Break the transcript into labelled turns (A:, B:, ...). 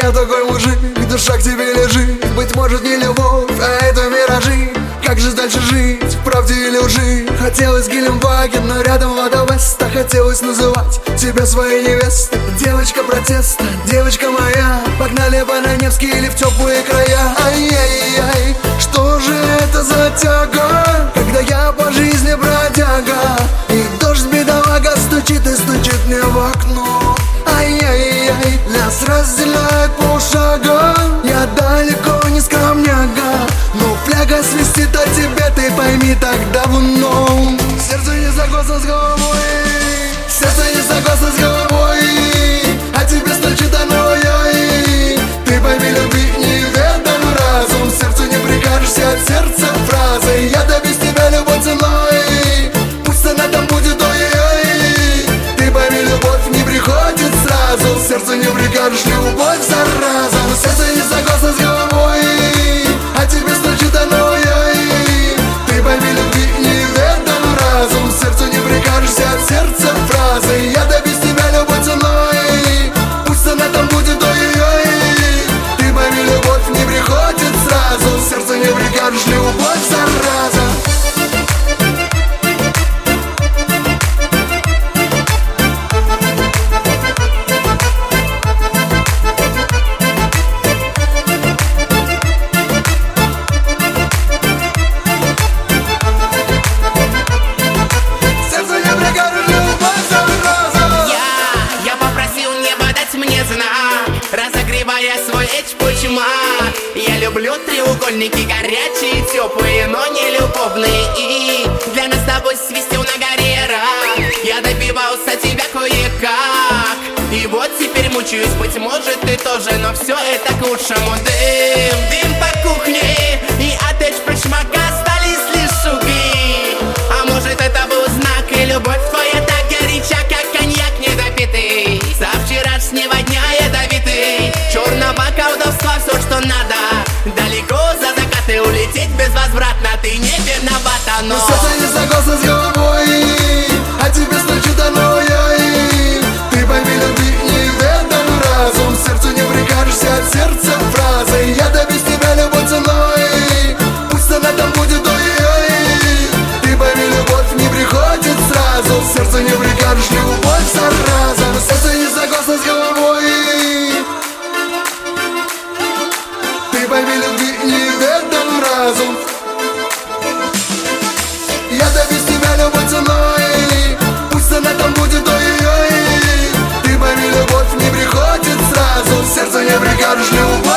A: я такой мужик, душа к тебе лежит. Быть может не любовь, а это миражи. Как же дальше жить, в правде или лжи? Хотелось Гелендваген, но рядом вода Веста. Хотелось называть тебя своей невестой. Девочка протеста, девочка моя. Погнали по Невский или в теплые края. Ай-яй-яй, что же это за тяга, когда я по жизни бродяга, и дождь бедолага стучит и стучит мне в окно. Ай-яй-яй, нас разделяет полшага. Я далеко не скромняга, но фляга свистит о тебе, ты пойми так давно. Сердце не согласно с головой, сердце не согласно с головой, а тебе стучит оно, ой. Ты пойми, любви неведом разум, сердцу не прикажешься от сердца фразой. Я добьюсь тебя любой ценой, пусть она там будет, ой-ой. Ты пойми, любовь не приходит сразу, сердцу не прикажешь, любовь зараза. Но сердце не согласно с головой, а тебе стучит оно, ой. Ты пойми, любви неведом разум, сердцу не прикажешься от сердца фразой. Я добьюсь тебя любой ценой, пусть она там будет, ой-ой. Ты пойми, любовь не приходит сразу, сердцу не прикажешь, любовь зараза.
B: Разогревая свой эчпучмак, я люблю треугольники горячие, теплые, но не любовные. И для нас с тобой свистел на горе рак. Я добивался тебя кое-как, и вот теперь мучаюсь, быть может ты тоже, но все это к лучшему. Дым по кухне, и от эчпучмака остались лишь угли. А может это был знак, и любовь твоя так горяча, как коньяк недопитый. Со вчерашнего дня ядовитый, черного колдовства все, что надо. Далеко за закаты улететь безвозвратно, ты не виновата, но
A: сердце не согласно с головой, а тебе стучит оно, ой. Ты пойми, любви неведом разум, сердцу не прикажешься от сердца фразой. Я добьюсь тебя любой ценой, пусть она там будет, ой-ой. Ты пойми, любовь не приходит сразу, сердцу не прикажешь, любовь зараза. Но сердце не согласно с головой, ты пойми, любви неведом разум. Я добьюсь тебя любой ценой, пусть она там будет, ой-ой. Ты пойми, любовь не приходит сразу, сердцу не прикажешь, любовь.